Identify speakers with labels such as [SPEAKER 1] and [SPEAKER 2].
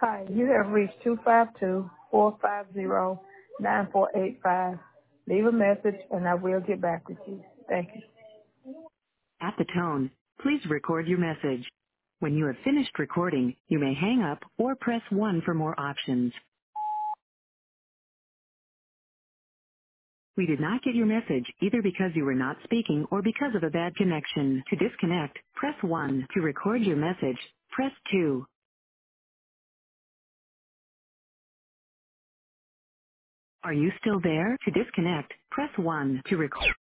[SPEAKER 1] Hi, you have reached 252-450-9485. Leave a message and I will get back with you. Thank you.
[SPEAKER 2] At the tone, please record your message. When you have finished recording, you may hang up or press 1 for more options. We did not get your message either because you were not speaking or because of a bad connection. To disconnect, press 1. To record your message, press 2. Are you still there? To disconnect, press 1. To record